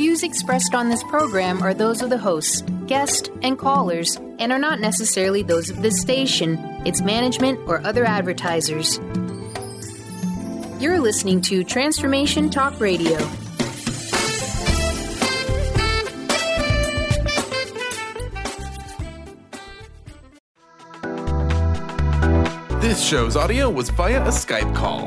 views expressed on this program are those of the hosts, guests, and callers, and are not necessarily those of this station, its management, or other advertisers. You're listening to Transformation Talk Radio. This show's audio was via a Skype call.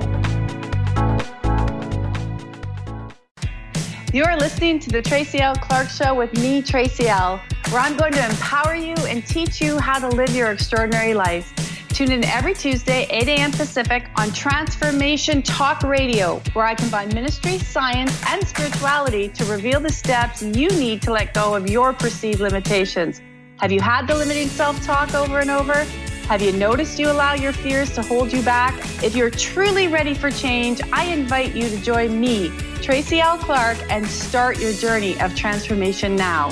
You're listening to the Tracy L. Clark Show with me, Tracy L., where I'm going to empower you and teach you how to live your extraordinary life. Tune in every Tuesday, 8 a.m. Pacific on Transformation Talk Radio, where I combine ministry, science, and spirituality to reveal the steps you need to let go of your perceived limitations. Have you had the limiting self-talk over and over? Have you noticed you allow your fears to hold you back? If you're truly ready for change, I invite you to join me, Tracy L. Clark, and start your journey of transformation now.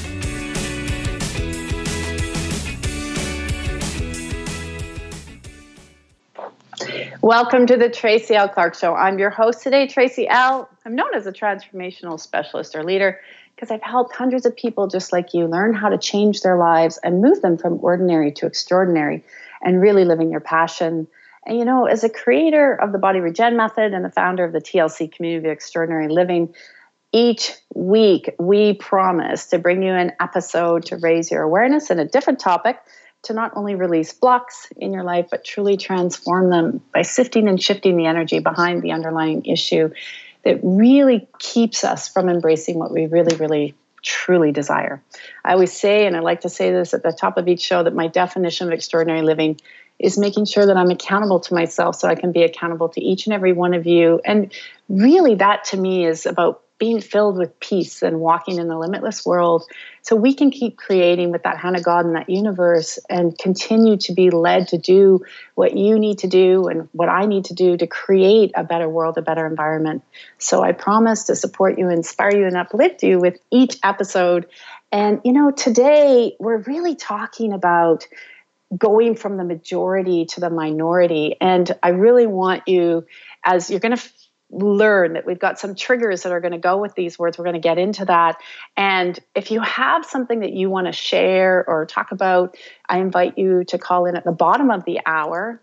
Welcome to the Tracy L. Clark Show. I'm your host today, Tracy L. I'm known as a transformational specialist or leader because I've helped hundreds of people just like you learn how to change their lives and move them from ordinary to extraordinary and really living your passion. And you know, as a creator of the Body Regen Method and the founder of the TLC Community of Extraordinary Living, each week we promise to bring you an episode to raise your awareness in a different topic to not only release blocks in your life, but truly transform them by sifting and shifting the energy behind the underlying issue that really keeps us from embracing what we really, really, truly desire. I always say, and I like to say this at the top of each show, that my definition of extraordinary living is making sure that I'm accountable to myself so I can be accountable to each and every one of you. And really that to me is about being filled with peace and walking in the limitless world so we can keep creating with that hand of God in that universe and continue to be led to do what you need to do and what I need to do to create a better world, a better environment. So I promise to support you, inspire you, and uplift you with each episode. And, you know, today we're really talking about going from the majority to the minority. And I really want you, as you're going to learn that we've got some triggers that are going to go with these words. We're going to get into that. And if you have something that you want to share or talk about, I invite you to call in at the bottom of the hour,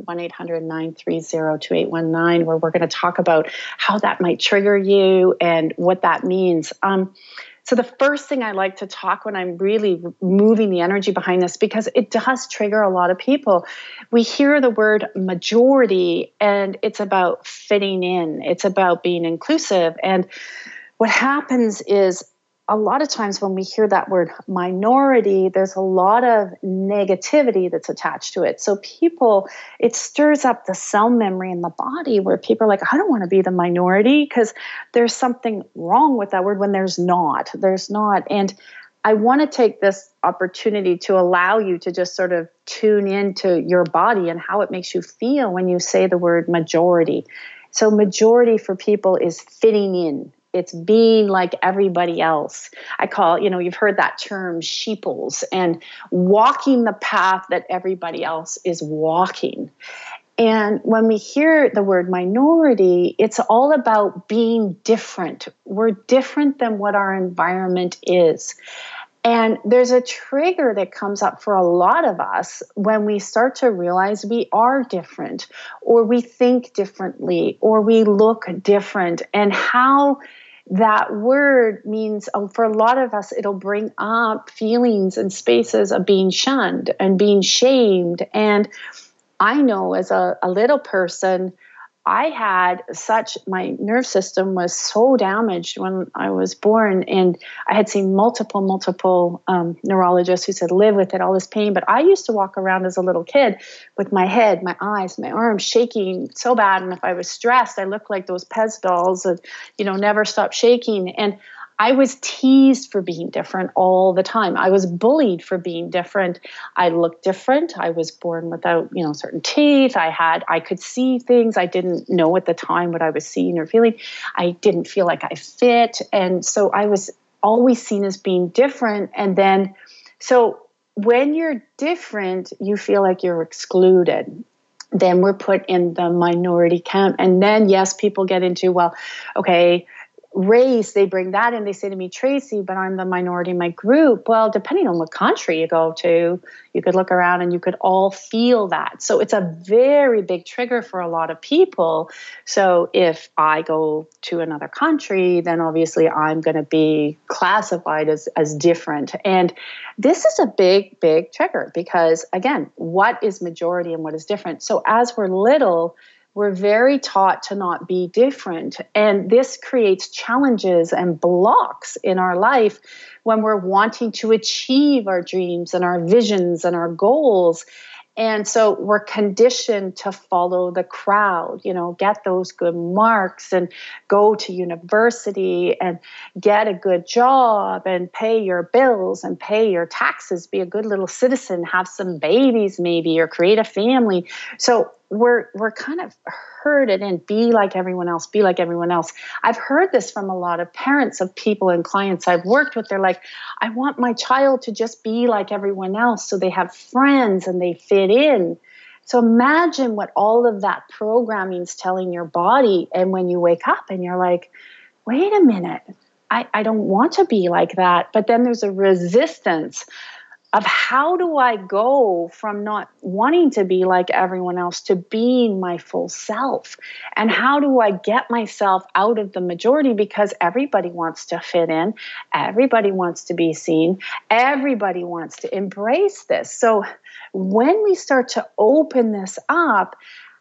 1-800-930-2819, where we're going to talk about how that might trigger you and what that means. So the first thing I like to talk when I'm really moving the energy behind this, because it does trigger a lot of people. We hear the word majority and it's about fitting in. It's about being inclusive. And what happens is a lot of times when we hear that word minority, there's a lot of negativity that's attached to it. So people, it stirs up the cell memory in the body where people are like, I don't want to be the minority because there's something wrong with that word when there's not. There's not. And I want to take this opportunity to allow you to just sort of tune into your body and how it makes you feel when you say the word majority. So majority for people is fitting in. It's being like everybody else. I call, you know, you've heard that term sheeples and walking the path that everybody else is walking. And when we hear the word minority, it's all about being different. We're different than what our environment is. And there's a trigger that comes up for a lot of us when we start to realize we are different, or we think differently, or we look different, and how that word means, for a lot of us, it'll bring up feelings and spaces of being shunned and being shamed. And I know as a little person, my nerve system was so damaged when I was born, and I had seen multiple neurologists who said, live with it, all this pain. But I used to walk around as a little kid with my head, my eyes, my arms shaking so bad. And if I was stressed, I looked like those Pez dolls that, never stop shaking. And I was teased for being different all the time. I was bullied for being different. I looked different. I was born without, certain teeth. I could see things. I didn't know at the time what I was seeing or feeling. I didn't feel like I fit. And so I was always seen as being different. And then, so when you're different, you feel like you're excluded. Then we're put in the minority camp. And then, yes, people get into, well, okay, race, they bring that in. They say to me, Tracy, but I'm the minority in my group. Well, depending on what country you go to, you could look around and you could all feel that. So it's a very big trigger for a lot of people. So if I go to another country, then obviously I'm going to be classified as different. And this is a big, big trigger because, again, what is majority and what is different? So as we're little, we're very taught to not be different. And this creates challenges and blocks in our life when we're wanting to achieve our dreams and our visions and our goals. And so we're conditioned to follow the crowd, get those good marks and go to university and get a good job and pay your bills and pay your taxes, be a good little citizen, have some babies maybe, or create a family. So we're kind of herded in, be like everyone else, be like everyone else. I've heard this from a lot of parents of people and clients I've worked with. They're like, I want my child to just be like everyone else so they have friends and they fit in. So imagine what all of that programming is telling your body. And when you wake up and you're like, wait a minute, I don't want to be like that. But then there's a resistance of how do I go from not wanting to be like everyone else to being my full self? And how do I get myself out of the majority? Because everybody wants to fit in. Everybody wants to be seen. Everybody wants to embrace this. So when we start to open this up,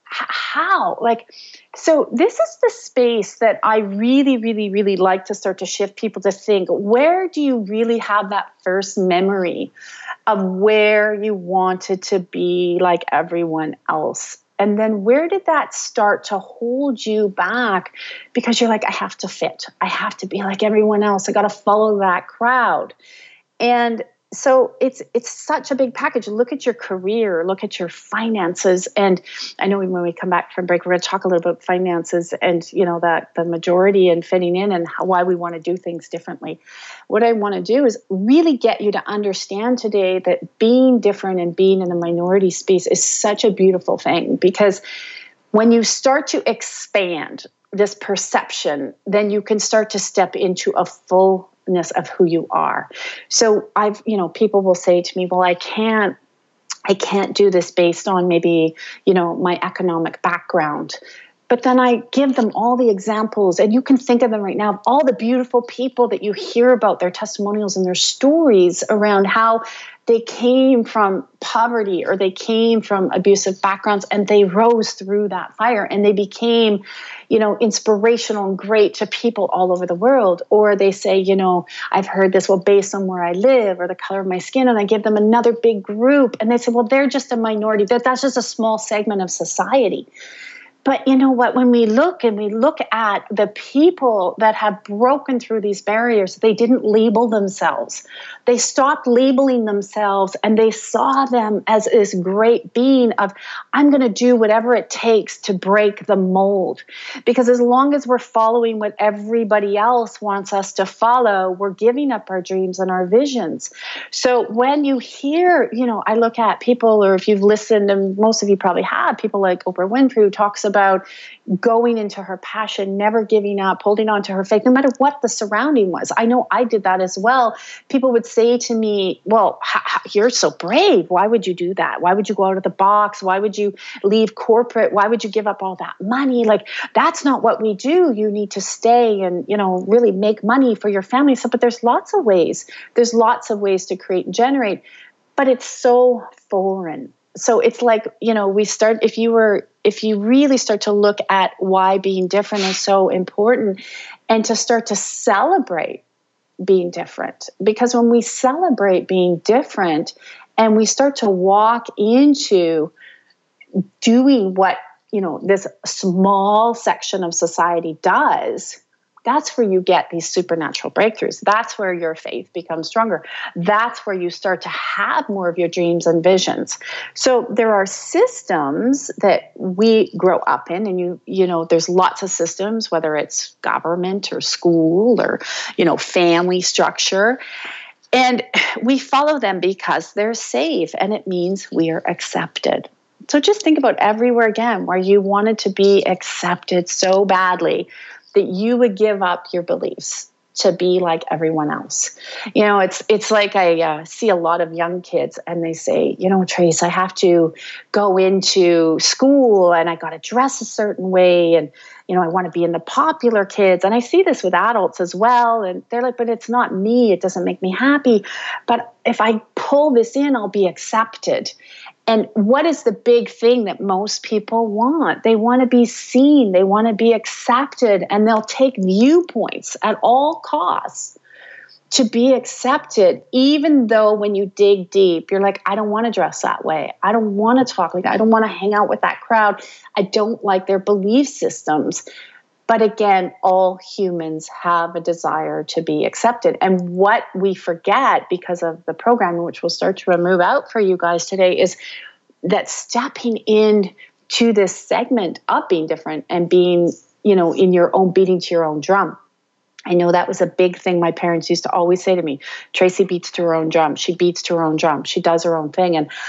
how? So this is the space that I really, really, really like to start to shift people to think, where do you really have that first memory of where you wanted to be like everyone else? And then where did that start to hold you back? Because you're like, I have to fit. I have to be like everyone else. I got to follow that crowd. And so it's such a big package. Look at your career, look at your finances. And I know when we come back from break, we're going to talk a little about finances and, that the majority and fitting in and why we want to do things differently. What I want to do is really get you to understand today that being different and being in the minority space is such a beautiful thing, because when you start to expand this perception, then you can start to step into a fullness of who you are. So people will say to me, well, I can't do this based on maybe, my economic background. But then I give them all the examples, and you can think of them right now, of all the beautiful people that you hear about, their testimonials and their stories around how they came from poverty or they came from abusive backgrounds and they rose through that fire and they became, inspirational and great to people all over the world. Or they say, I've heard this, well, based on where I live or the color of my skin, and I give them another big group and they say, well, they're just a minority. That's just a small segment of society. But you know what, when we look at the people that have broken through these barriers, they didn't label themselves. They stopped labeling themselves and they saw them as this great being of, I'm going to do whatever it takes to break the mold. Because as long as we're following what everybody else wants us to follow, we're giving up our dreams and our visions. So when you hear, I look at people, or if you've listened, and most of you probably have, people like Oprah Winfrey, who talks about going into her passion, never giving up, holding on to her faith, no matter what the surrounding was. I know I did that as well. People would say to me, well, you're so brave. Why would you do that? Why would you go out of the box? Why would you leave corporate? Why would you give up all that money? That's not what we do. You need to stay and, really make money for your family. So, but there's lots of ways. There's lots of ways to create and generate, but it's so foreign. So it's like, if you really start to look at why being different is so important and to start to celebrate being different, because when we celebrate being different and we start to walk into doing what, this small section of society does, that's where you get these supernatural breakthroughs. That's where your faith becomes stronger. That's where you start to have more of your dreams and visions. So there are systems that we grow up in, and there's lots of systems, whether it's government or school or, family structure. And we follow them because they're safe, and it means we are accepted. So just think about everywhere again where you wanted to be accepted so badly that you would give up your beliefs to be like everyone else. You know, it's like I see a lot of young kids and they say, you know, Trace, I have to go into school and I got to dress a certain way. And, you know, I want to be in the popular kids. And I see this with adults as well. And they're like, but it's not me. It doesn't make me happy. But if I pull this in, I'll be accepted. And what is the big thing that most people want? They want to be seen. They want to be accepted. And they'll take viewpoints at all costs to be accepted, even though when you dig deep, you're like, I don't want to dress that way. I don't want to talk like that. I don't want to hang out with that crowd. I don't like their belief systems. But again, all humans have a desire to be accepted. And what we forget because of the program, which we'll start to remove out for you guys today, is that stepping in to this segment of being different and being, you know, in your own, beating to your own drum. I know that was a big thing my parents used to always say to me, Tracy beats to her own drum. She beats to her own drum. She does her own thing. And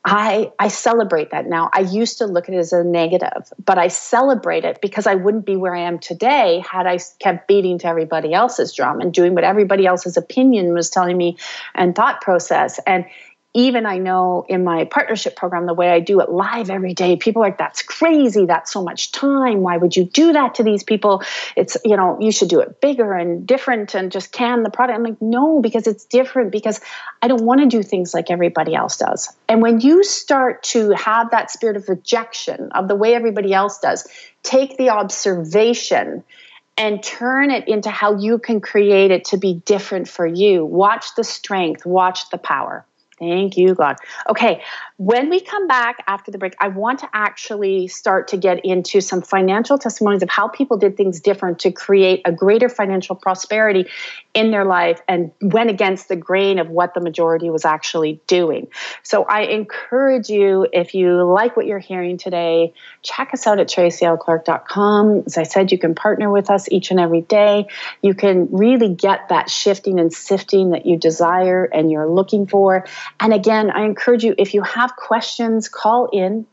I celebrate that now. I used to look at it as a negative, but I celebrate it because I wouldn't be where I am today had I kept beating to everybody else's drum and doing what everybody else's opinion was telling me and thought process. And even I know in my partnership program, the way I do it live every day, people are like, that's crazy. That's so much time. Why would you do that to these people? It's, you know, you should do it bigger and different and just can the product. I'm like, no, because it's different, because I don't want to do things like everybody else does. And when you start to have that spirit of rejection of the way everybody else does, take the observation and turn it into how you can create it to be different for you. Watch the strength, watch the power. Thank you, God. Okay, when we come back after the break, I want to actually start to get into some financial testimonies of how people did things different to create a greater financial prosperity in their life and went against the grain of what the majority was actually doing. So I encourage you, if you like what you're hearing today, check us out at tracyLclark.com. As I said, you can partner with us each and every day. You can really get that shifting and sifting that you desire and you're looking for. And again, I encourage you, if you have questions, call in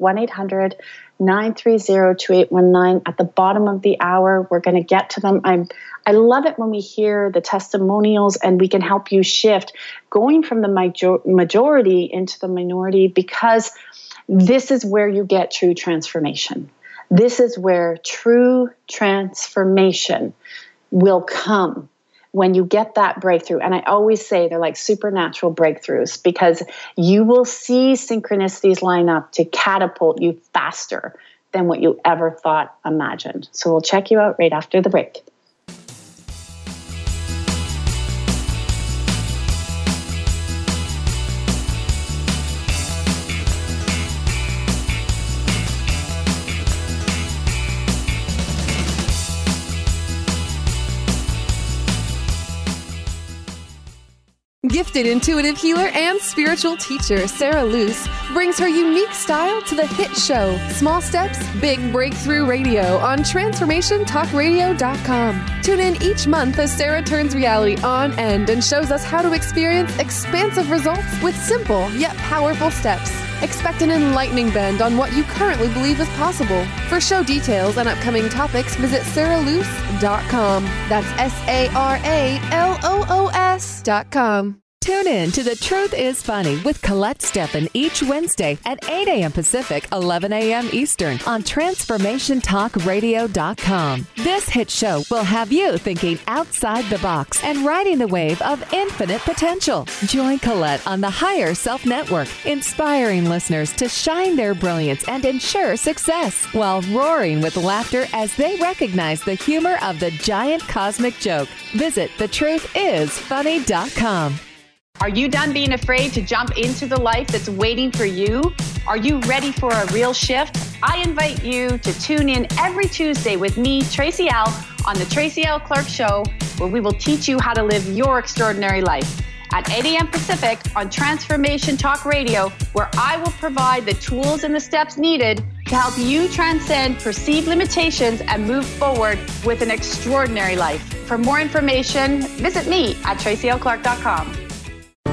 1-800-930-2819. At the bottom of the hour, we're going to get to them. I love it when we hear the testimonials and we can help you shift going from the majority into the minority, because this is where you get true transformation. This is where true transformation will come. When you get that breakthrough, and I always say they're like supernatural breakthroughs, because you will see synchronicities line up to catapult you faster than what you ever thought imagined. So we'll check you out right after the break. Gifted intuitive healer and spiritual teacher Sarah Luce brings her unique style to the hit show Small Steps, Big Breakthrough Radio on TransformationTalkRadio.com. Tune in each month as Sarah turns reality on end and shows us how to experience expansive results with simple yet powerful steps. Expect an enlightening bend on what you currently believe is possible. For show details and upcoming topics, visit SarahLuce.com. That's SarahLoos.com. Tune in to The Truth is Funny with Colette Steffen each Wednesday at 8 a.m. Pacific, 11 a.m. Eastern on TransformationTalkRadio.com. This hit show will have you thinking outside the box and riding the wave of infinite potential. Join Colette on the Higher Self Network, inspiring listeners to shine their brilliance and ensure success while roaring with laughter as they recognize the humor of the giant cosmic joke. Visit TheTruthIsFunny.com. Are you done being afraid to jump into the life that's waiting for you? Are you ready for a real shift? I invite you to tune in every Tuesday with me, Tracy L, on the Tracy L. Clark Show, where we will teach you how to live your extraordinary life. At 8 a.m. Pacific on Transformation Talk Radio, where I will provide the tools and the steps needed to help you transcend perceived limitations and move forward with an extraordinary life. For more information, visit me at TracyLClark.com.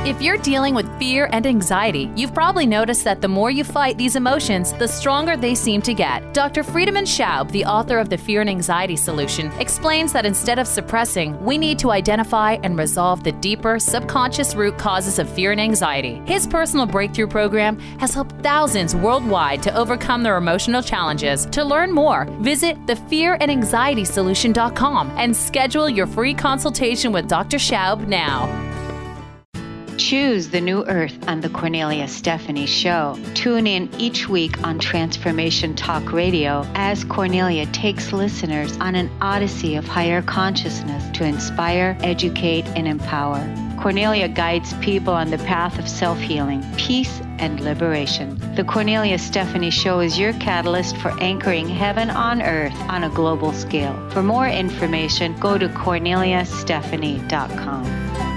If you're dealing with fear and anxiety, you've probably noticed that the more you fight these emotions, the stronger they seem to get. Dr. Friedemann Schaub, the author of The Fear and Anxiety Solution, explains that instead of suppressing, we need to identify and resolve the deeper, subconscious root causes of fear and anxiety. His personal breakthrough program has helped thousands worldwide to overcome their emotional challenges. To learn more, visit thefearandanxietysolution.com and schedule your free consultation with Dr. Schaub now. Choose the new earth on the Cornelia Stephanie Show. Tune in each week on Transformation Talk Radio as Cornelia takes listeners on an odyssey of higher consciousness to inspire, educate, and empower. Cornelia guides people on the path of self-healing, peace, and liberation. The Cornelia Stephanie Show is your catalyst for anchoring heaven on earth on a global scale. For more information, go to corneliastephanie.com.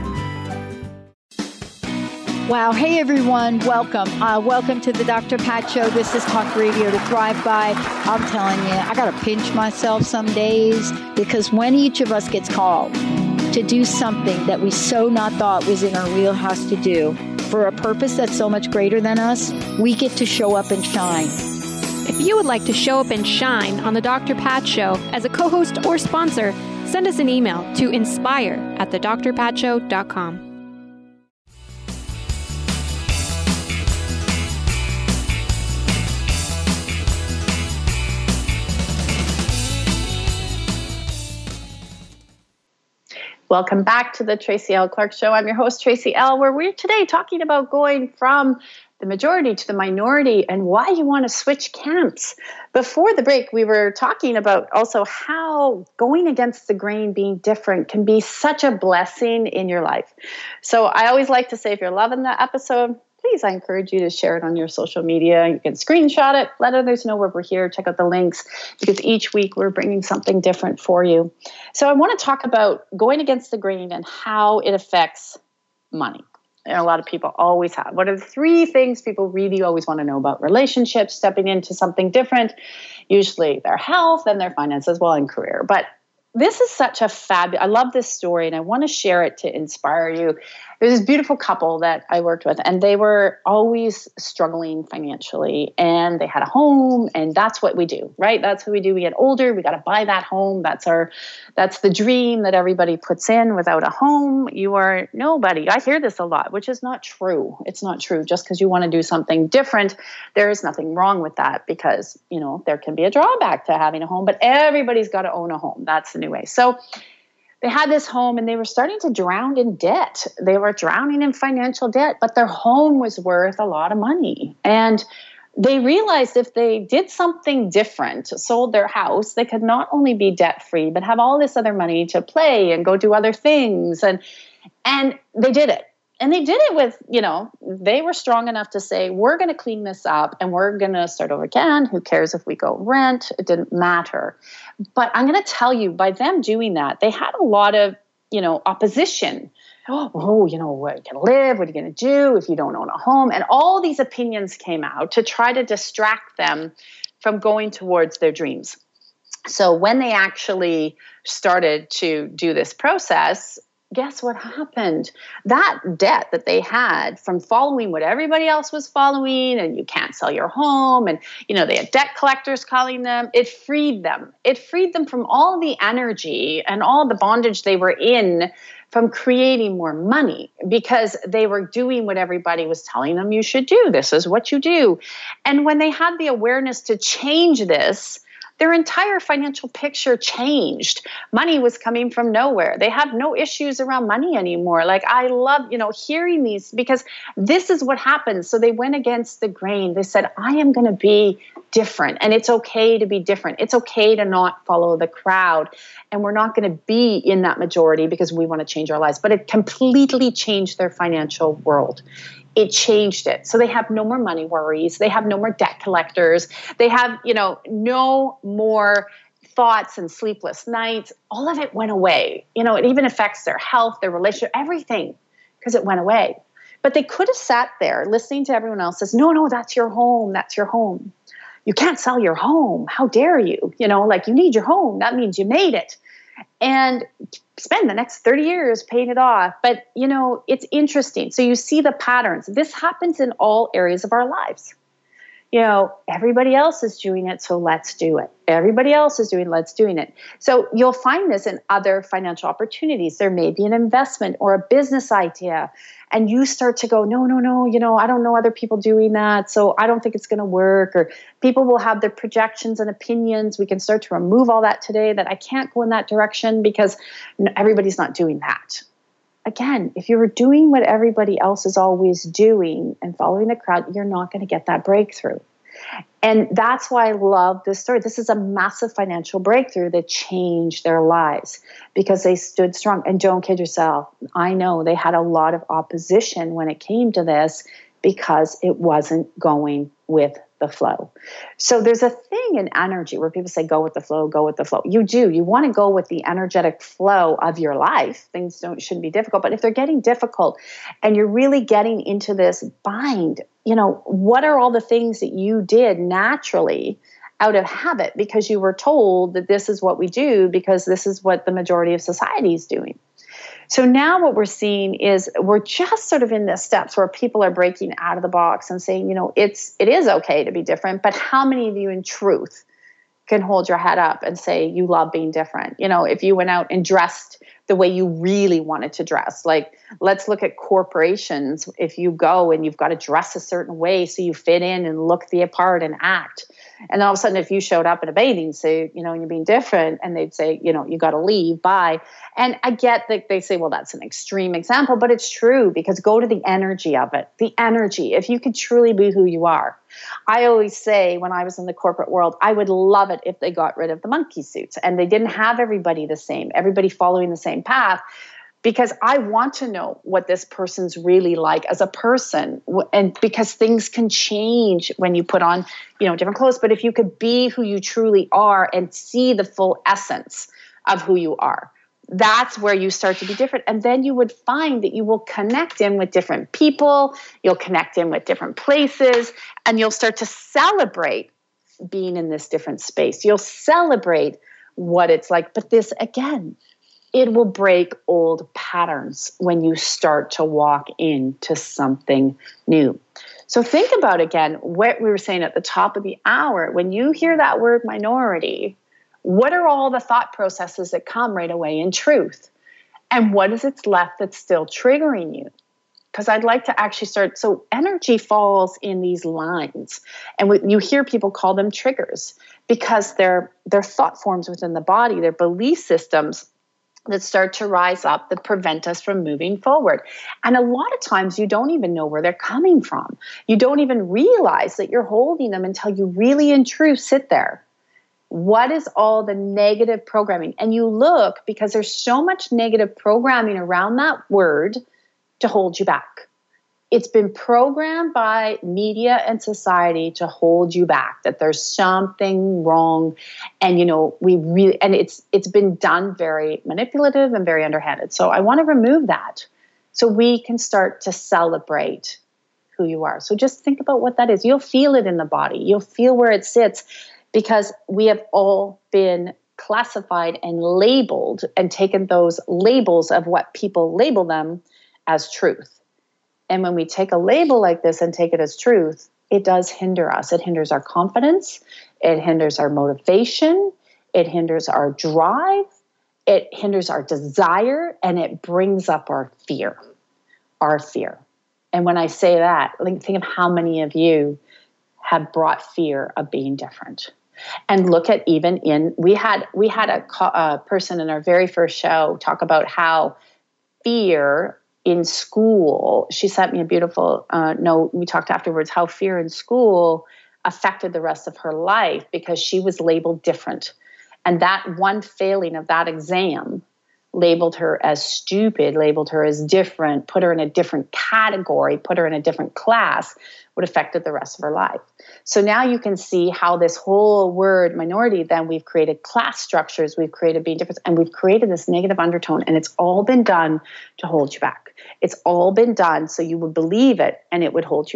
Wow. Hey, everyone. Welcome. Welcome to the Dr. Pat Show. This is Talk Radio to Thrive By. I'm telling you, I got to pinch myself some days because when each of us gets called to do something that we so not thought was in our wheelhouse to do for a purpose that's so much greater than us, we get to show up and shine. If you would like to show up and shine on the Dr. Pat Show as a co-host or sponsor, send us an email to inspire@thedrpatshow.com. Welcome back to the Tracy L. Clark Show. I'm your host, Tracy L., where we're today talking about going from the majority to the minority and why you want to switch camps. Before the break, we were talking about also how going against the grain, being different, can be such a blessing in your life. So I always like to say, if you're loving the episode, please, I encourage you to share it on your social media. You can screenshot it, let others know where we're here, check out the links, because each week we're bringing something different for you. So I want to talk about going against the grain and how it affects money. And a lot of people always have. What are the three things people really always want to know about relationships, stepping into something different? Usually their health and their finances, well, and career. But this is such a I love this story, and I want to share it to inspire you. There's this beautiful couple that I worked with, and they were always struggling financially, and they had a home, and that's what we do, right? That's what we do. We get older, we got to buy that home. That's the dream that everybody puts in. Without a home, you are nobody. I hear this a lot, which is not true. It's not true. Just because you want to do something different, there is nothing wrong with that, because, there can be a drawback to having a home, but everybody's got to own a home. That's the new way. So they had this home, and they were starting to drown in debt. They were drowning in financial debt, but their home was worth a lot of money. And they realized if they did something different, sold their house, they could not only be debt-free, but have all this other money to play and go do other things. And they did it. And they did it with, they were strong enough to say, we're going to clean this up and we're going to start over again. Who cares if we go rent? It didn't matter. But I'm going to tell you, by them doing that, they had a lot of, opposition. What are you going to live? What are you going to do if you don't own a home? And all these opinions came out to try to distract them from going towards their dreams. So when they actually started to do this process, guess what happened? That debt that they had from following what everybody else was following, and you can't sell your home, and they had debt collectors calling them, it freed them. It freed them from all the energy and all the bondage they were in from creating more money, because they were doing what everybody was telling them you should do. This is what you do. And when they had the awareness to change this, their entire financial picture changed. Money was coming from nowhere. They have no issues around money anymore. Like, I love, hearing these, because this is what happens. So they went against the grain. They said, I am going to be different, and it's okay to be different. It's okay to not follow the crowd. And we're not going to be in that majority because we want to change our lives. But it completely changed their financial world. It changed it. So they have no more money worries. They have no more debt collectors. They have, no more thoughts and sleepless nights. All of it went away. It even affects their health, their relationship, everything, because it went away. But they could have sat there listening to everyone else says, no, that's your home. That's your home. You can't sell your home. How dare you? You need your home. That means you made it. and spend the next 30 years paying it off. But, it's interesting. So you see the patterns. This happens in all areas of our lives. Everybody else is doing it, so let's do it. Everybody else is let's doing it. So you'll find this in other financial opportunities. There may be an investment or a business idea, and you start to go, no, I don't know other people doing that, so I don't think it's going to work. Or people will have their projections and opinions. We can start to remove all that today, that I can't go in that direction because everybody's not doing that. Again, if you're doing what everybody else is always doing and following the crowd, you're not going to get that breakthrough. And that's why I love this story. This is a massive financial breakthrough that changed their lives because they stood strong. And don't kid yourself. I know they had a lot of opposition when it came to this because it wasn't going with the flow. So there's a thing in energy where people say, go with the flow, go with the flow. You do. You want to go with the energetic flow of your life. Things shouldn't be difficult. But if they're getting difficult and you're really getting into this bind, what are all the things that you did naturally out of habit because you were told that this is what we do because this is what the majority of society is doing? So now what we're seeing is we're just sort of in the steps where people are breaking out of the box and saying, it is okay to be different, but how many of you in truth can hold your head up and say you love being different? If you went out and dressed the way you really wanted to dress, like let's look at corporations. If you go and you've got to dress a certain way so you fit in and look the part and act. And then all of a sudden, if you showed up in a bathing suit, and you're being different, and they'd say, you got to leave, bye. And I get that they say, well, that's an extreme example, but it's true because go to the energy of it. The energy, if you could truly be who you are. I always say when I was in the corporate world, I would love it if they got rid of the monkey suits and they didn't have everybody the same, everybody following the same path. Because I want to know what this person's really like as a person. And because things can change when you put on, different clothes. But if you could be who you truly are and see the full essence of who you are, that's where you start to be different. And then you would find that you will connect in with different people. You'll connect in with different places. And you'll start to celebrate being in this different space. You'll celebrate what it's like. But this, again, it will break old patterns when you start to walk into something new. So think about, again, what we were saying at the top of the hour. When you hear that word minority, what are all the thought processes that come right away in truth? And what is it left that's still triggering you? Because I'd like to actually start. So energy falls in these lines. And you hear people call them triggers because they're thought forms within the body, they're belief systems that start to rise up that prevent us from moving forward. And a lot of times you don't even know where they're coming from. You don't even realize that you're holding them until you really in truth sit there. What is all the negative programming? And you look because there's so much negative programming around that word to hold you back. It's been programmed by media and society to hold you back, that there's something wrong. And, it's been done very manipulative and very underhanded. So I want to remove that so we can start to celebrate who you are. So just think about what that is. You'll feel it in the body. You'll feel where it sits because we have all been classified and labeled and taken those labels of what people label them as truth. And when we take a label like this and take it as truth, it does hinder us. It hinders our confidence. It hinders our motivation. It hinders our drive. It hinders our desire. And it brings up our fear. Our fear. And when I say that, think of how many of you have brought fear of being different. And look at we had a person in our very first show talk about how fear in school, she sent me a beautiful note. We talked afterwards how fear in school affected the rest of her life because she was labeled different. And that one failing of that exam labeled her as stupid, labeled her as different, put her in a different category, put her in a different class, would affected the rest of her life. So now you can see how this whole word minority, then we've created class structures, we've created being different, and we've created this negative undertone, and it's all been done to hold you back. It's all been done so you would believe it and it would hold you back.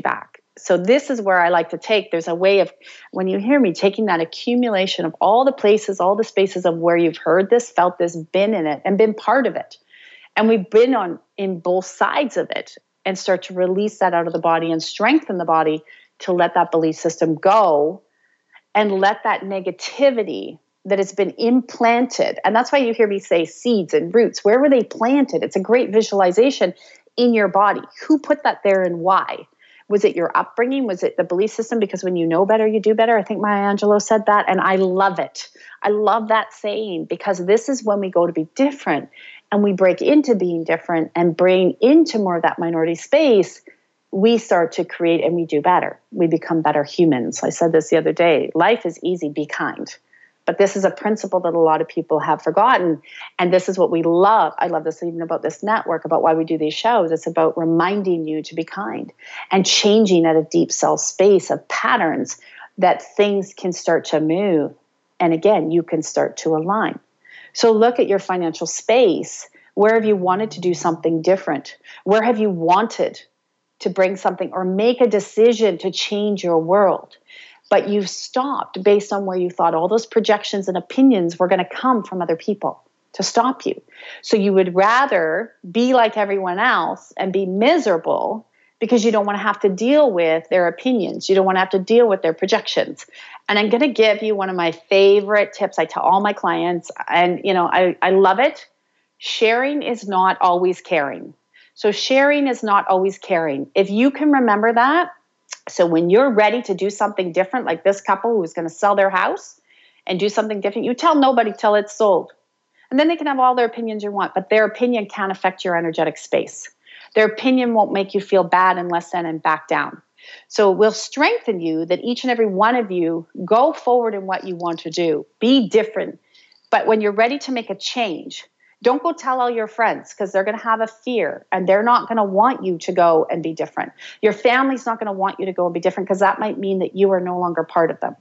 So this is where I like to take, there's a way of, when you hear me, taking that accumulation of all the places, all the spaces of where you've heard this, felt this, been in it, and been part of it. And we've been in both sides of it, and start to release that out of the body and strengthen the body to let that belief system go and let that negativity that has been implanted. And that's why you hear me say seeds and roots. Where were they planted? It's a great visualization in your body. Who put that there and why? Was it your upbringing? Was it the belief system? Because when you know better, you do better. I think Maya Angelou said that, and I love it. I love that saying, because this is when we go to be different and we break into being different and bring into more of that minority space. We start to create and we do better. We become better humans. I said this the other day. Life is easy, be kind. But this is a principle that a lot of people have forgotten. And this is what we love. I love this even about this network, about why we do these shows. It's about reminding you to be kind and changing at a deep cell space of patterns that things can start to move. And again, you can start to align. So look at your financial space. Where have you wanted to do something different? Where have you wanted to bring something or make a decision to change your world? But you've stopped based on where you thought all those projections and opinions were going to come from other people to stop you. So you would rather be like everyone else and be miserable because you don't want to have to deal with their opinions. You don't want to have to deal with their projections. And I'm going to give you one of my favorite tips I tell all my clients, and I love it. Sharing is not always caring. So sharing is not always caring. If you can remember that, so when you're ready to do something different, like this couple who's going to sell their house and do something different, you tell nobody till it's sold. And then they can have all their opinions you want, but their opinion can't affect your energetic space. Their opinion won't make you feel bad and less than and back down. So it will strengthen you that each and every one of you go forward in what you want to do. Be different. But when you're ready to make a change, don't go tell all your friends, because they're going to have a fear and they're not going to want you to go and be different. Your family's not going to want you to go and be different, because that might mean that you are no longer part of them.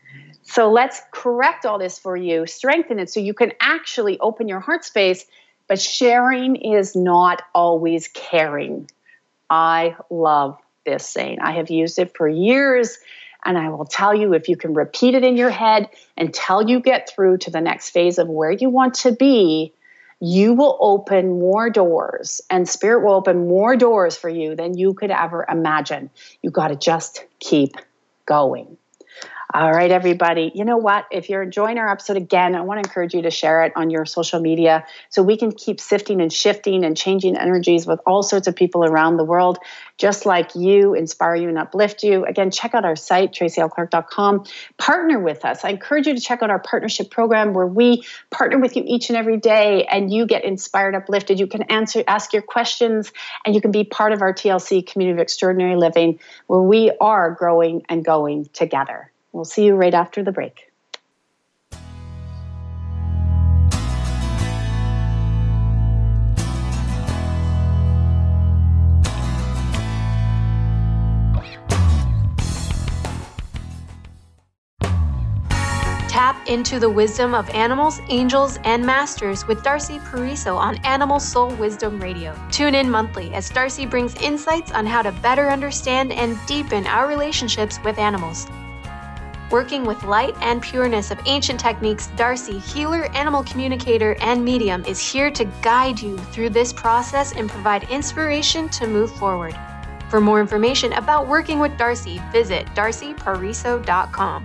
So let's correct all this for you, strengthen it so you can actually open your heart space. But sharing is not always caring. I love this saying. I have used it for years. And I will tell you, if you can repeat it in your head until you get through to the next phase of where you want to be, you will open more doors, and spirit will open more doors for you than you could ever imagine. You got to just keep going. All right, everybody. You know what? If you're enjoying our episode again, I want to encourage you to share it on your social media so we can keep sifting and shifting and changing energies with all sorts of people around the world, just like you, inspire you and uplift you. Again, check out our site, TracyLClark.com. Partner with us. I encourage you to check out our partnership program where we partner with you each and every day, and you get inspired, uplifted. You can ask your questions, and you can be part of our TLC Community of Extraordinary Living, where we are growing and going together. We'll see you right after the break. Tap into the wisdom of animals, angels, and masters with Darcy Pariso on Animal Soul Wisdom Radio. Tune in monthly as Darcy brings insights on how to better understand and deepen our relationships with animals. Working with light and pureness of ancient techniques, Darcy, healer, animal communicator, and medium, is here to guide you through this process and provide inspiration to move forward. For more information about working with Darcy, visit darcypariso.com.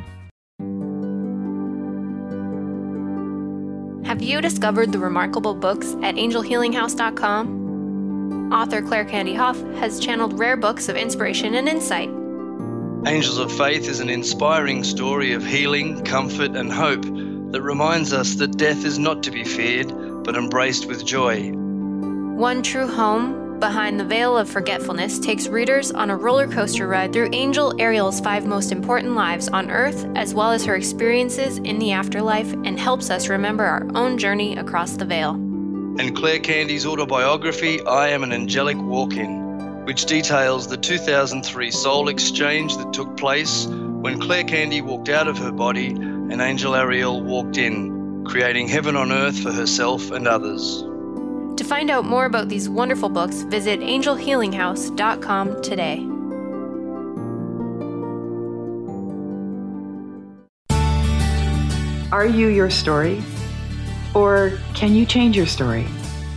Have you discovered the remarkable books at angelhealinghouse.com? Author Claire Candy Hough has channeled rare books of inspiration and insight. Angels of Faith is an inspiring story of healing, comfort, and hope that reminds us that death is not to be feared, but embraced with joy. One True Home, Behind the Veil of Forgetfulness, takes readers on a roller coaster ride through Angel Ariel's 5 most important lives on Earth, as well as her experiences in the afterlife, and helps us remember our own journey across the veil. And Claire Candy's autobiography, I Am an Angelic Walk-In, which details the 2003 soul exchange that took place when Claire Candy walked out of her body and Angel Ariel walked in, creating heaven on earth for herself and others. To find out more about these wonderful books, visit angelhealinghouse.com today. Are you your story? Or can you change your story?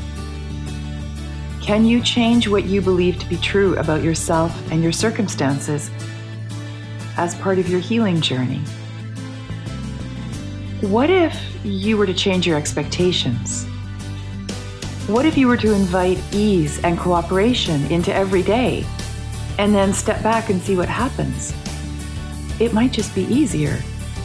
Can you change what you believe to be true about yourself and your circumstances as part of your healing journey? What if you were to change your expectations? What if you were to invite ease and cooperation into every day and then step back and see what happens? It might just be easier.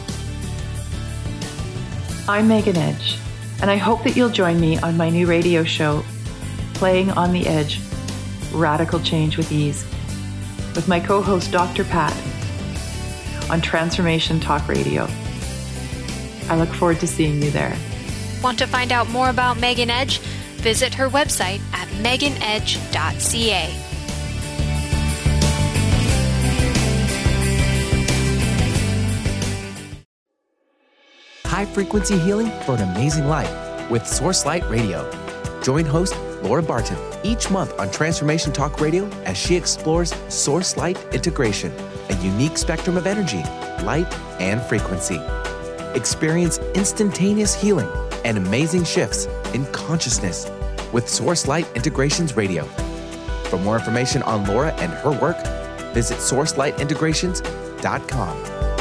I'm Megan Edge, and I hope that you'll join me on my new radio show, Playing on the Edge, Radical Change with Ease, with my co-host Dr. Pat on Transformation Talk Radio. I look forward to seeing you there. Want to find out more about Megan Edge? Visit her website at meganedge.ca. High-frequency healing for an amazing life with Source Light Radio. Join host Laura Barton each month on Transformation Talk Radio as she explores Source Light integration, a unique spectrum of energy, light, and frequency. Experience instantaneous healing and amazing shifts in consciousness with Source Light Integrations Radio. For more information on Laura and her work, visit sourcelightintegrations.com.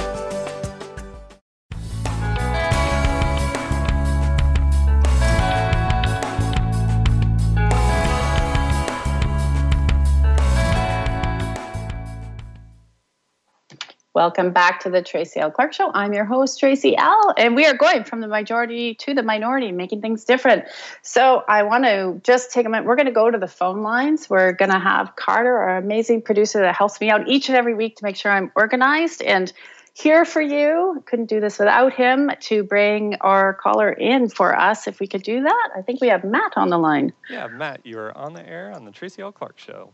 Welcome back to the Tracy L. Clark Show. I'm your host, Tracy L., and we are going from the majority to the minority, making things different. So I want to just take a minute. We're going to go to the phone lines. We're going to have Carter, our amazing producer that helps me out each and every week to make sure I'm organized and here for you. Couldn't do this without him, to bring our caller in for us. If we could do that. I think we have Matt on the line. Yeah, Matt, you're on the air on the Tracy L. Clark Show.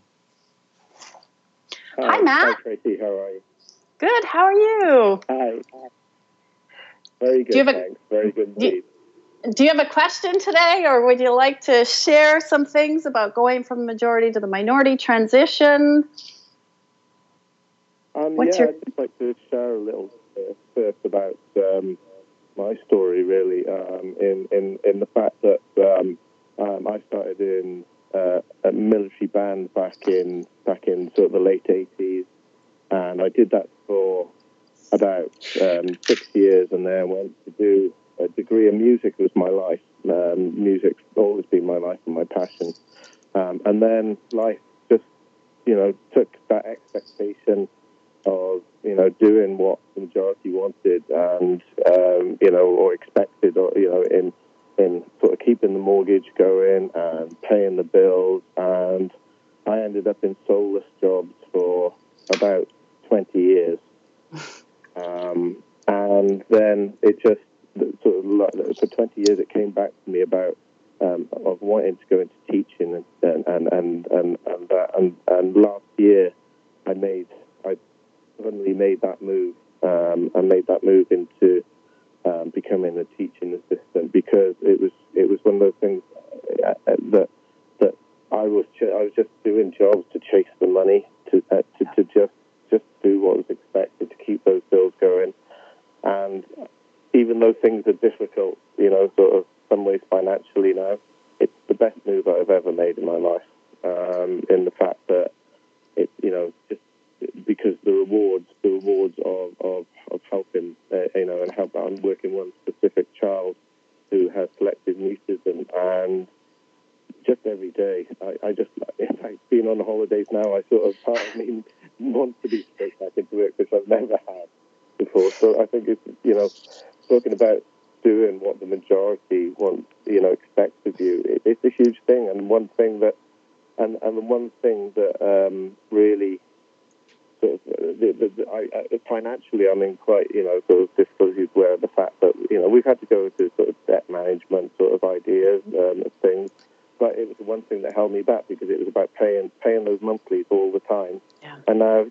Hi, Matt. Hi, Tracy. How are you? Good. How are you? Hi. Very good, thanks. Very good indeed. Do you have a question today, or would you like to share some things about going from the majority to the minority transition? I'd just like to share a little first about my story, really, in the fact that I started in a military band back in sort of the late 80s. And I did that for about 6 years, and then went to do a degree in music. Was my life. Music's always been my life and my passion. And then life just, took that expectation of, doing what the majority wanted and, or expected, or, in sort of keeping the mortgage going and paying the bills. And I ended up in soulless jobs for about 20 years. And then it just sort of, for 20 years, it came back to me about of wanting to go into teaching, and last year I suddenly made that move. I made that move into becoming a teaching assistant, because it was one of those things that I was just doing jobs to chase the money, to just do what was expected to keep those bills going. And even though things are difficult, sort of some ways financially now, it's the best move I've ever made in my life. In the fact that it, just because the rewards of helping, and help. I'm working one specific child who has selective mutism, and just every day, I just, in fact, being on the holidays now, I sort of, part of me wants to be straight back into work, which I've never had before. So I think it's, talking about doing what the majority expects of you, it's a huge thing. And one thing that, really sort of, financially, I'm in quite, sort of difficulties where the fact that, we've had to go to sort of debt management sort of ideas and things. But it was the one thing that held me back, because it was about paying those monthlies all the time. Yeah. And now,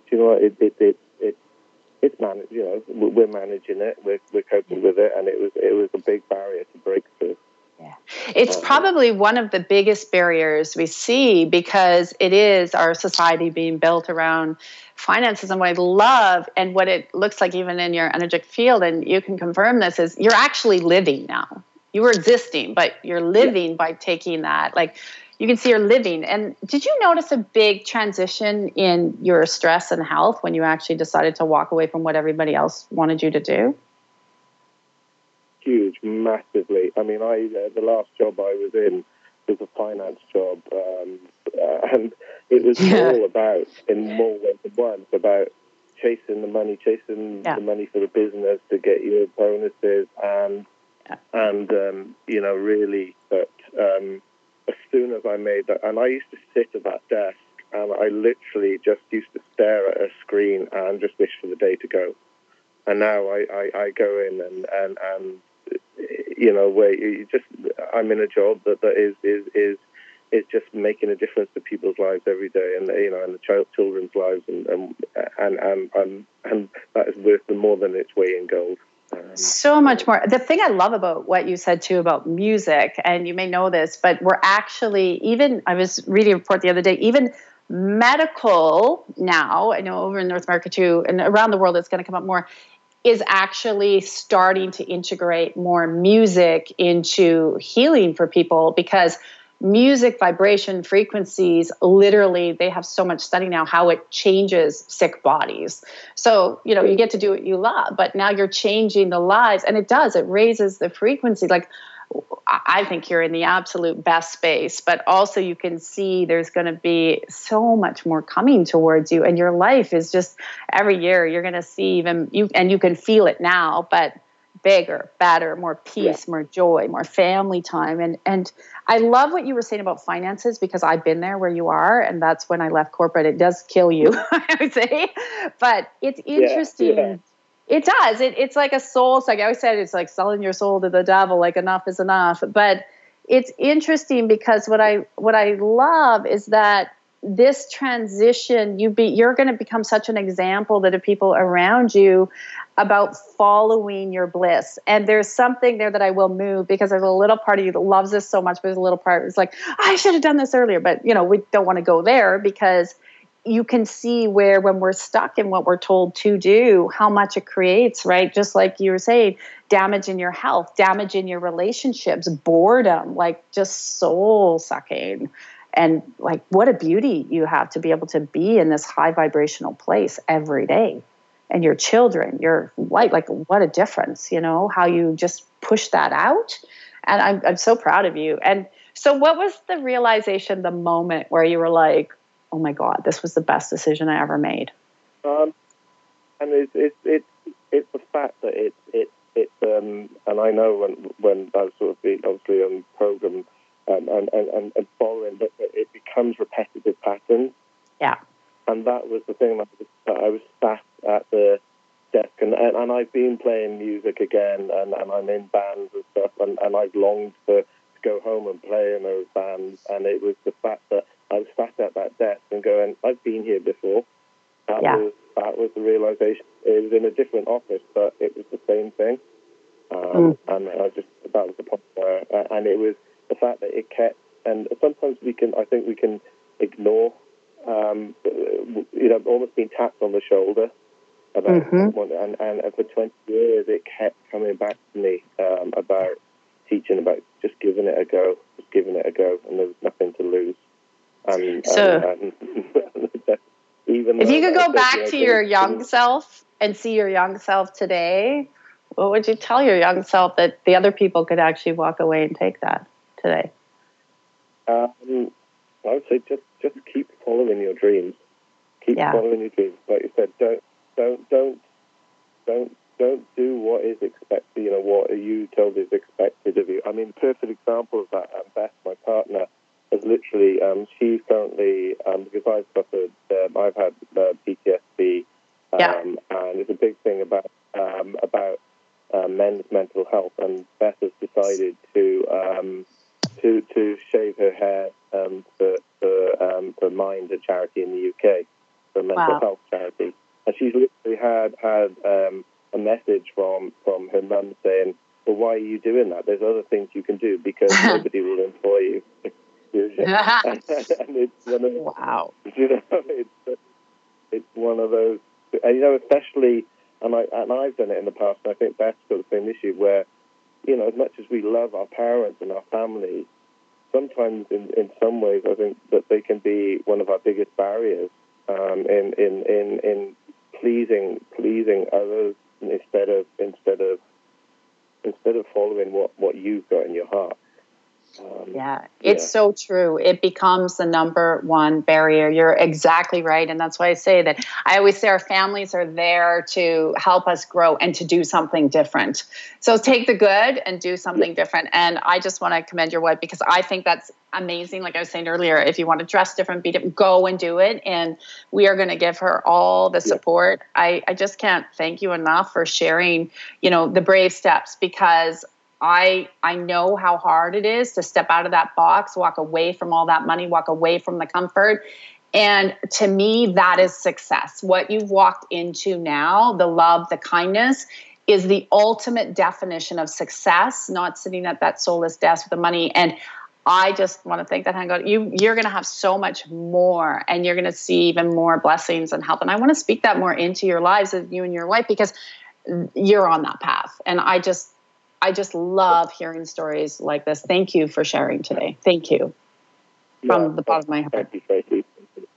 it's managed. We're managing it. We're coping with it, and it was a big barrier to break through. Yeah. It's probably one of the biggest barriers we see because it is our society being built around finances. And what I love and what it looks like even in your energetic field, and you can confirm this, is you're actually living now. You were existing, but you're living by taking that. Like you can see you're living. And did you notice a big transition in your stress and health when you actually decided to walk away from what everybody else wanted you to do? Huge, massively. I mean, the last job I was in was a finance job, and it was all about, in more ways than one, about chasing the money for the business to get your bonuses, and really. But as soon as I made that, and I used to sit at that desk, and I literally just used to stare at a screen and just wish for the day to go. And now I go in and where you just, I'm in a job that is just making a difference to people's lives every day, and and the children's lives, and that is worth more than its weight in gold. So much more. The thing I love about what you said too about music, and you may know this, but we're actually, even I was reading a report the other day, even medical now, I know over in North America too, and around the world it's going to come up more, is actually starting to integrate more music into healing for people, because music vibration frequencies, literally, they have so much study now how it changes sick bodies. So, you get to do what you love, but now you're changing the lives, and it raises the frequency. Like, I think you're in the absolute best space, but also you can see there's going to be so much more coming towards you, and your life is just, every year you're going to see even you, and you can feel it now, but bigger, better, more peace, more joy, more family time. And I love what you were saying about finances, because I've been there where you are, and that's when I left corporate. It does kill you, I would say, but it's interesting. Yeah. It does. It's like a soul. Like I always said, it's like selling your soul to the devil. Like enough is enough. But it's interesting because what I love is that this transition, you're going to become such an example to the people around you about following your bliss. And there's something there that I will move, because there's a little part of you that loves this so much, but there's a little part that's like, I should have done this earlier. But we don't want to go there, because you can see where, when we're stuck in what we're told to do, how much it creates, right? Just like you were saying, damage in your health, damage in your relationships, boredom, like just soul sucking. And like, what a beauty you have to be able to be in this high vibrational place every day. And your children, your life, like what a difference, how you just push that out. And I'm so proud of you. And so what was the realization, the moment where you were like, oh my God, this was the best decision I ever made? And it's the fact that it's and I know when I was sort of being obviously on program and following, but it becomes repetitive patterns. Yeah. And that was the thing that I was sat at the desk, and I've been playing music again, and I'm in bands and stuff, and I've longed to go home and play in those bands, and it was the fact that I was sat at that desk and going, I've been here before. That was the realization. It was in a different office, but it was the same thing. And that was the point where, and it was the fact that it kept, and sometimes I think we can ignore, almost being tapped on the shoulder about someone, and for 20 years it kept coming back to me about teaching, about just giving it a go, and there was nothing to lose. Even if you could go back to your young self and see your young self today, what would you tell your young self that the other people could actually walk away and take that today? I would say just keep following your dreams. Keep following your dreams. Like you said, don't do what is expected. What are you told is expected of you? I mean, perfect example of that. Beth, my partner, is literally. She's currently because I've had PTSD, and it's a big thing about men's mental health. And Beth has decided to shave her hair for Mind, a charity in the UK, for a mental health charity. And she's literally had a message from her mum saying, well, why are you doing that? There's other things you can do because nobody will employ you. And it's one of, wow. It's one of those, and especially, and I've done it in the past, and I think Beth's got the same issue where, as much as we love our parents and our family, sometimes in some ways I think that they can be one of our biggest barriers in pleasing others instead of following what you've got in your heart. It's so true. It becomes the number one barrier. You're exactly right. And that's why I say that I always say our families are there to help us grow and to do something different. So take the good and do something different. And I just want to commend your wife because I think that's amazing. Like I was saying earlier, if you want to dress different, be different, go and do it. And we are going to give her all the support. I just can't thank you enough for sharing, the brave steps, because I know how hard it is to step out of that box, walk away from all that money, walk away from the comfort. And to me, that is success. What you've walked into now, the love, the kindness, is the ultimate definition of success, not sitting at that soulless desk with the money. And I just want to thank that hand God. You're going to have so much more, and you're going to see even more blessings and help. And I want to speak that more into your lives, of you and your wife, because you're on that path. And I just love hearing stories like this. Thank you for sharing today. Thank you. From the bottom of my heart. Thank you.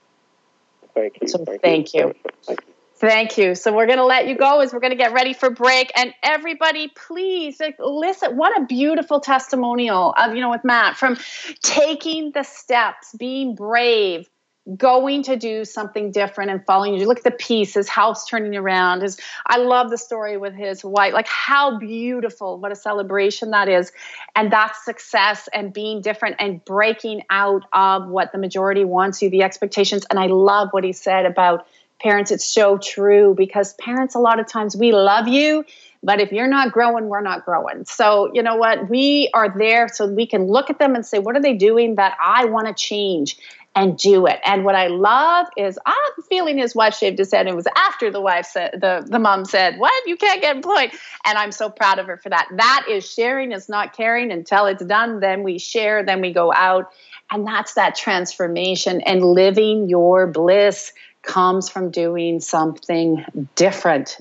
Thank you. So we're going to let you go as we're going to get ready for break. And everybody, please listen. What a beautiful testimonial of, with Matt, from taking the steps, being brave, going to do something different and following you. Look at the peace, his house turning around. I love the story with his wife. Like, how beautiful, what a celebration that is. And that's success and being different and breaking out of what the majority wants you, the expectations. And I love what he said about parents. It's so true, because parents, a lot of times, we love you, but if you're not growing, we're not growing. So you know what? We are there so we can look at them and say, what are they doing that I want to change? And do it. And what I love is, I have a feeling his wife shaved his head. It was after the wife said, the mom said, what? You can't get employed. And I'm so proud of her for that. That is sharing, is not caring until it's done. Then we share, then we go out. And that's that transformation. And living your bliss comes from doing something different.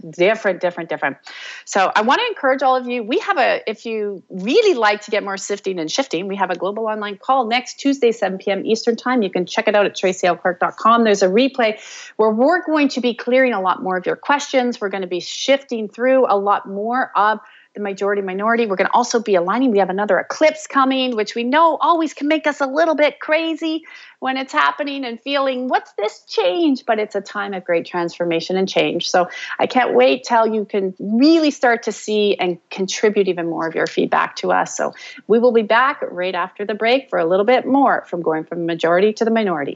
So I want to encourage all of you. We have if you really like to get more sifting and shifting, we have a global online call next Tuesday, 7 p.m. Eastern time. You can check it out at tracylclark.com. There's a replay where we're going to be clearing a lot more of your questions. We're going to be shifting through a lot more of the majority minority. We're going to also be aligning. We have another eclipse coming, which we know always can make us a little bit crazy when it's happening and feeling, what's this change? But it's a time of great transformation and change. So I can't wait till you can really start to see and contribute even more of your feedback to us. So we will be back right after the break for a little bit more from going from majority to the minority.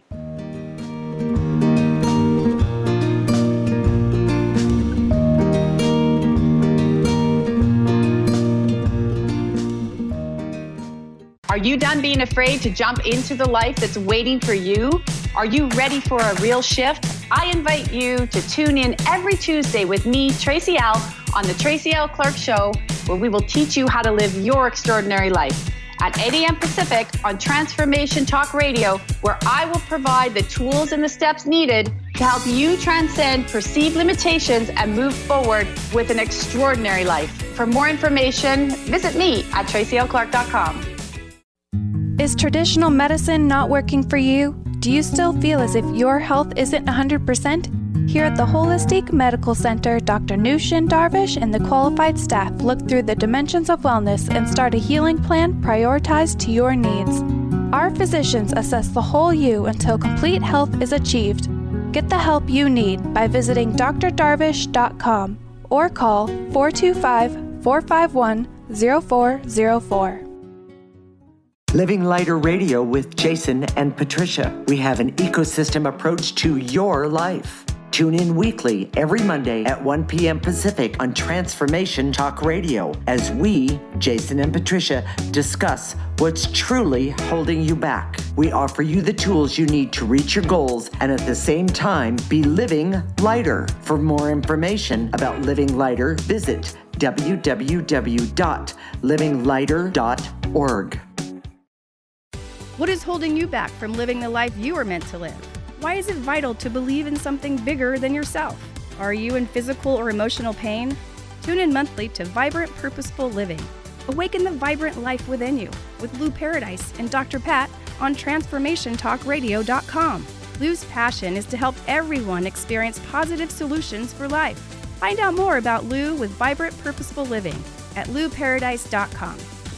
Are you done being afraid to jump into the life that's waiting for you? Are you ready for a real shift? I invite you to tune in every Tuesday with me, Tracy L., on the Tracy L. Clark Show, where we will teach you how to live your extraordinary life. At 8 a.m. Pacific on Transformation Talk Radio, where I will provide the tools and the steps needed to help you transcend perceived limitations and move forward with an extraordinary life. For more information, visit me at tracylclark.com. Is traditional medicine not working for you? Do you still feel as if your health isn't 100%? Here at the Holistic Medical Center, Dr. Nushin Darvish and the qualified staff look through the dimensions of wellness and start a healing plan prioritized to your needs. Our physicians assess the whole you until complete health is achieved. Get the help you need by visiting drdarvish.com or call 425-451-0404. Living Lighter Radio with Jason and Patricia. We have an ecosystem approach to your life. Tune in weekly every Monday at 1 p.m. Pacific on Transformation Talk Radio as we, Jason and Patricia, discuss what's truly holding you back. We offer you the tools you need to reach your goals and at the same time be living lighter. For more information about Living Lighter, visit www.livinglighter.org. What is holding you back from living the life you are meant to live? Why is it vital to believe in something bigger than yourself? Are you in physical or emotional pain? Tune in monthly to Vibrant Purposeful Living. Awaken the vibrant life within you with Lou Paradise and Dr. Pat on TransformationTalkRadio.com. Lou's passion is to help everyone experience positive solutions for life. Find out more about Lou with Vibrant Purposeful Living at LouParadise.com.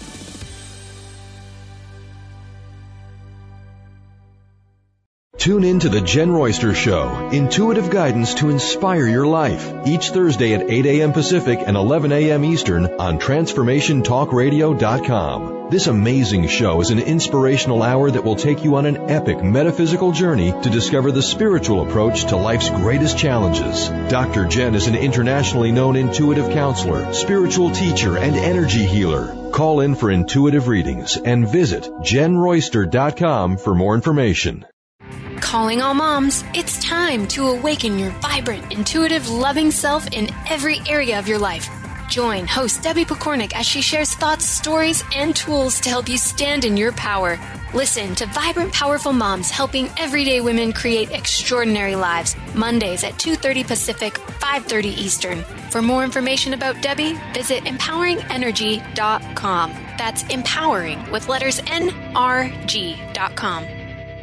Tune in to The Jen Royster Show, intuitive guidance to inspire your life, each Thursday at 8 a.m. Pacific and 11 a.m. Eastern on TransformationTalkRadio.com. This amazing show is an inspirational hour that will take you on an epic metaphysical journey to discover the spiritual approach to life's greatest challenges. Dr. Jen is an internationally known intuitive counselor, spiritual teacher, and energy healer. Call in for intuitive readings and visit JenRoyster.com for more information. Calling all moms, it's time to awaken your vibrant, intuitive, loving self in every area of your life. Join host Debbie Pokornik as she shares thoughts, stories, and tools to help you stand in your power. Listen to Vibrant Powerful Moms helping everyday women create extraordinary lives. Mondays at 2:30 Pacific, 5:30 Eastern. For more information about Debbie, visit empoweringenergy.com. That's empowering with letters NRG.com.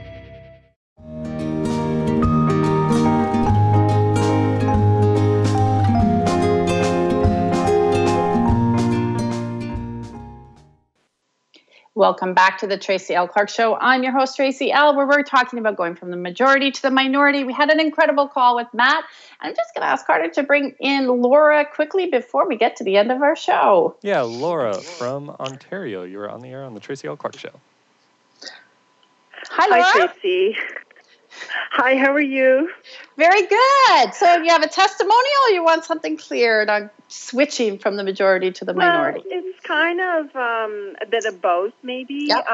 Welcome back to the Tracy L. Clark Show. I'm your host, Tracy L., where we're talking about going from the majority to the minority. We had an incredible call with Matt. I'm just going to ask Carter to bring in Laura quickly before we get to the end of our show. Yeah, Laura from Ontario. You were on the air on the Tracy L. Clark Show. Hi, Laura. Hi, Tracy. Hi, how are you? Very good. So you have a testimonial or you want something cleared on switching from the majority to the minority? Well, it's kind of a bit of both, maybe. Yep.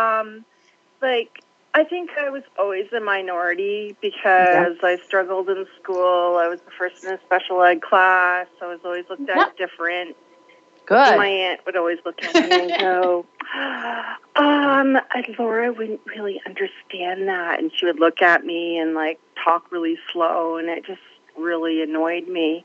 I think I was always a minority because I struggled in school. I was the first in a special ed class. I was always looked at different. Good. My aunt would always look at me and go, Laura wouldn't really understand that. And she would look at me and, talk really slow, and it just really annoyed me.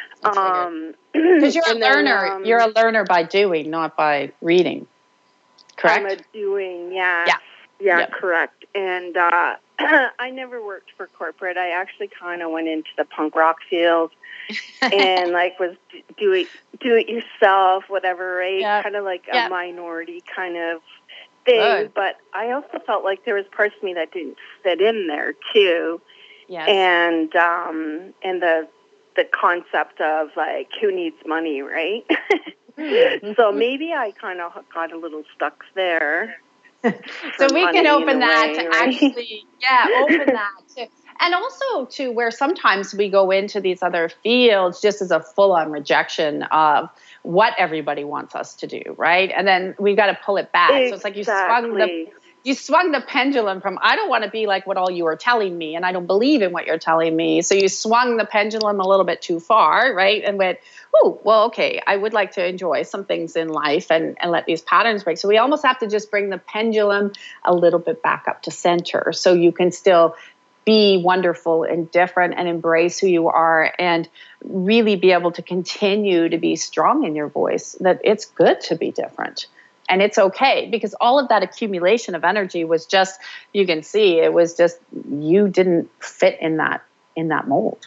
Because you're a learner. You're a learner by doing, not by reading. Correct? I'm a doing, yeah. Yeah, correct. And I never worked for corporate. I actually kind of went into the punk rock field and was do it yourself, whatever, right? Yep. Kind of a minority kind of thing. Good. But I also felt like there was parts of me that didn't fit in there too. Yes. And the concept of who needs money, right? So maybe I kind of got a little stuck there. So we can open that to actually, open that to, and also to where sometimes we go into these other fields just as a full-on rejection of what everybody wants us to do, right? And then we've got to pull it back. Exactly. So it's like you swung the pendulum from, I don't want to be like what all you are telling me, and I don't believe in what you're telling me. So you swung the pendulum a little bit too far, right? And went, oh, well, okay, I would like to enjoy some things in life and let these patterns break. So we almost have to just bring the pendulum a little bit back up to center so you can still be wonderful and different and embrace who you are and really be able to continue to be strong in your voice, that it's good to be different. And it's okay, because all of that accumulation of energy was just, you can see, it was just, you didn't fit in that mold.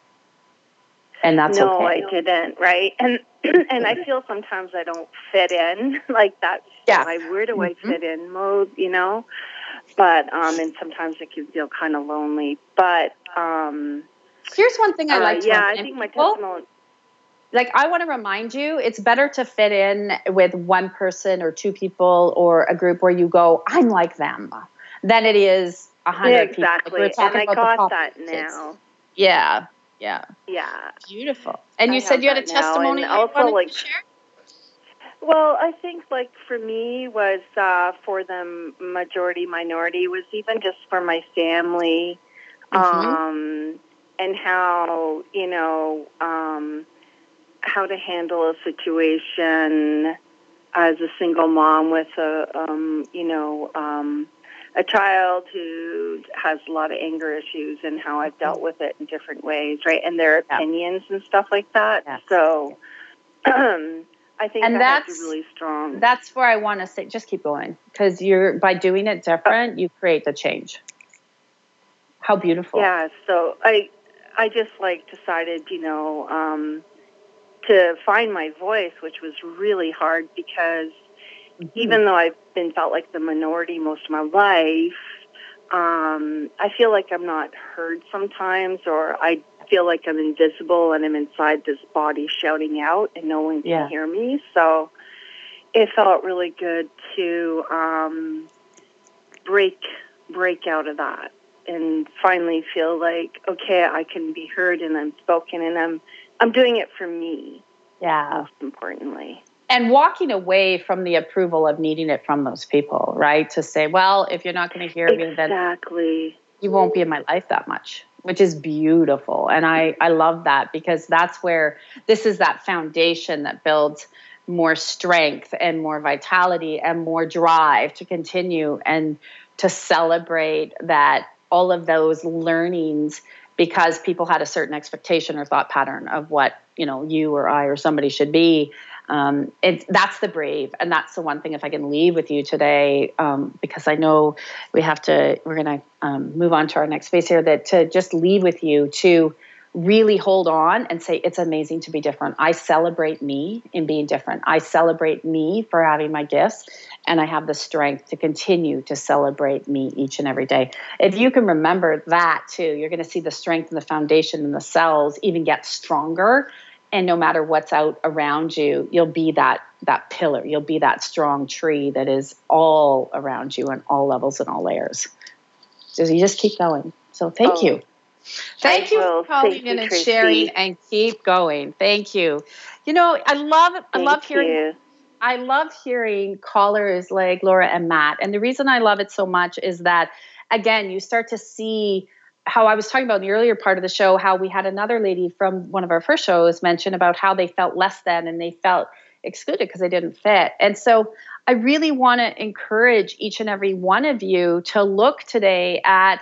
And that's okay. No, I didn't, right? And I feel sometimes I don't fit in, that's where do I fit in mode, But, and sometimes it can feel kind of lonely. But, here's one thing I like to I think my testimony. I want to remind you, it's better to fit in with one person or two people or a group where you go, I'm like them, than it is 100 people. Exactly. And I got that now. Yeah. Beautiful. And you said you had a testimony. Also, share? Well, I think for me was for the majority minority was even just for my family, and how how to handle a situation as a single mom with a child who has a lot of anger issues, and how I've dealt with it in different ways, right? And their opinions and stuff like that. Yeah. So I think that's really strong. That's where I want to say, just keep going, because by doing it different, you create the change. How beautiful. Yeah. So I just decided, to find my voice, which was really hard because even though I've felt like the minority most of my life, I feel like I'm not heard sometimes, or I feel like I'm invisible and I'm inside this body shouting out and no one can hear me. So it felt really good to break out of that and finally feel like, okay, I can be heard and I'm spoken, and I'm doing it for me. Yeah. Most importantly. And walking away from the approval of needing it from those people, right? To say, well, if you're not going to hear me, then you won't be in my life that much, which is beautiful. And I love that, because that's where this is that foundation that builds more strength and more vitality and more drive to continue and to celebrate that all of those learnings, because people had a certain expectation or thought pattern of what, you or I or somebody should be. That's the brave. And that's the one thing, if I can leave with you today, because I know we're going to move on to our next phase here, that to just leave with you to really hold on and say, it's amazing to be different. I celebrate me in being different. I celebrate me for having my gifts, and I have the strength to continue to celebrate me each and every day. If you can remember that too, you're going to see the strength and the foundation and the cells even get stronger. And no matter what's out around you, you'll be that pillar. You'll be that strong tree that is all around you on all levels and all layers. So you just keep going. So thank you. Thank you for calling in and sharing, and keep going. Thank you. I love hearing callers like Laura and Matt. And the reason I love it so much is that, again, you start to see how I was talking about in the earlier part of the show, how we had another lady from one of our first shows mention about how they felt less than and they felt excluded because they didn't fit. And so I really want to encourage each and every one of you to look today at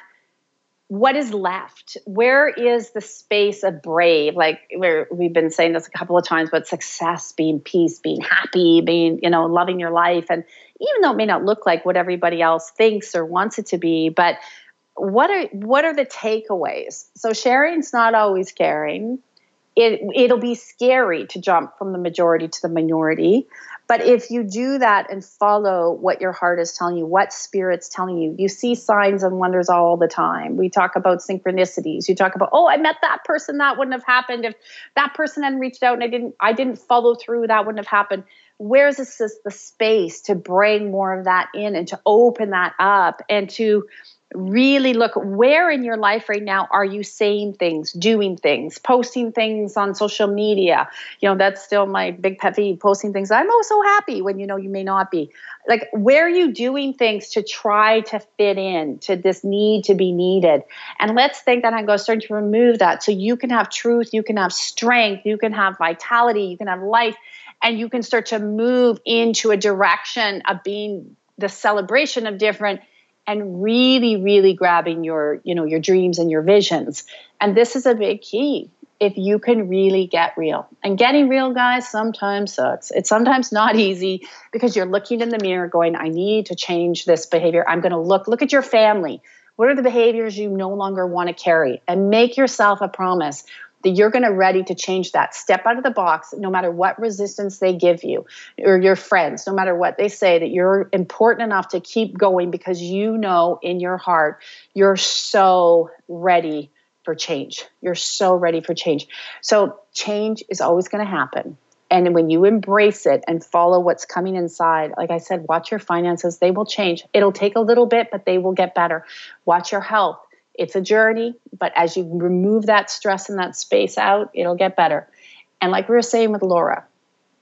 what is left. Where is the space of brave? Like we've been saying this a couple of times, but success, being peace, being happy, being, loving your life. And even though it may not look like what everybody else thinks or wants it to be, but what are the takeaways? So sharing's not always caring. It'll be scary to jump from the majority to the minority. But if you do that and follow what your heart is telling you, what spirit's telling you, you see signs and wonders all the time. We talk about synchronicities. You talk about, I met that person, that wouldn't have happened. If that person hadn't reached out and I didn't follow through, that wouldn't have happened. Where's the space to bring more of that in and to open that up and to really look where in your life right now are you saying things, doing things, posting things on social media? That's still my big pet peeve, posting things. I'm so happy when you may not be. Like, where are you doing things to try to fit in to this need to be needed? And let's think that I'm going to start to remove that so you can have truth, you can have strength, you can have vitality, you can have life, and you can start to move into a direction of being the celebration of different and really, really grabbing your dreams and your visions. And this is a big key. If you can really get real. And getting real, guys, sometimes sucks. It's sometimes not easy because you're looking in the mirror going, I need to change this behavior. I'm going to look at your family. What are the behaviors you no longer want to carry? And make yourself a promise that you're going to ready to change that. Step out of the box, no matter what resistance they give you or your friends, no matter what they say, that you're important enough to keep going because you know in your heart you're so ready for change. You're so ready for change. So change is always going to happen. And when you embrace it and follow what's coming inside, like I said, watch your finances. They will change. It'll take a little bit, but they will get better. Watch your health. It's a journey, but as you remove that stress and that space out, it'll get better. And like we were saying with Laura,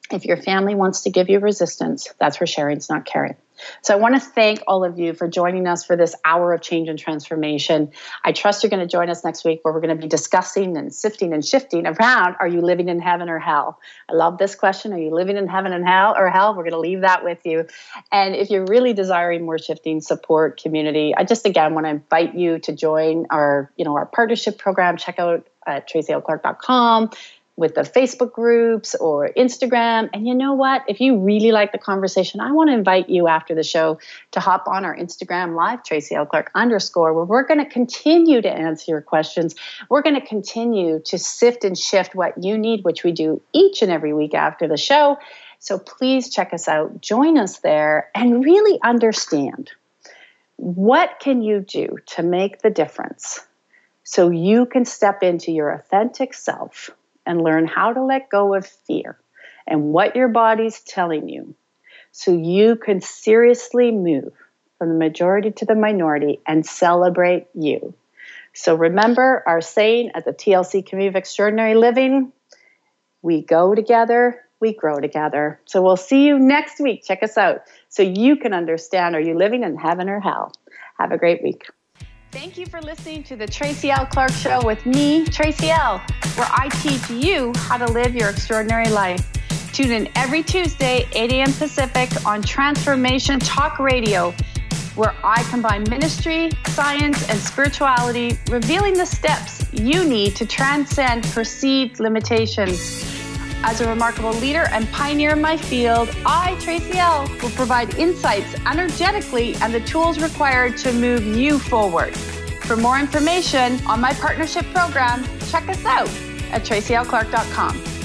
If your family wants to give you resistance, that's where sharing's not caring. So I want to thank all of you for joining us for this hour of change and transformation. I trust you're going to join us next week, where we're going to be discussing and sifting and shifting around, are you living in heaven or hell? I love this question. Are you living in heaven and hell or hell? We're going to leave that with you. And if you're really desiring more shifting support community, I just, again, want to invite you to join our partnership program. Check out TracyLClark.com. with the Facebook groups or Instagram. And you know what? If you really like the conversation, I want to invite you after the show to hop on our Instagram live, TracyLClark_, where we're going to continue to answer your questions. We're going to continue to sift and shift what you need, which we do each and every week after the show. So please check us out, join us there, and really understand, what can you do to make the difference so you can step into your authentic self and learn how to let go of fear and what your body's telling you, so you can seriously move from the majority to the minority and celebrate you. So remember our saying at the TLC Community of Extraordinary Living, we go together, we grow together. So we'll see you next week. Check us out so you can understand, are you living in heaven or hell? Have a great week. Thank you for listening to the Tracy L. Clark Show with me, Tracy L., where I teach you how to live your extraordinary life. Tune in every Tuesday, 8 a.m. Pacific on Transformation Talk Radio, where I combine ministry, science, and spirituality, revealing the steps you need to transcend perceived limitations. As a remarkable leader and pioneer in my field, I, Tracy L., will provide insights energetically and the tools required to move you forward. For more information on my partnership program, check us out at TracyLClark.com.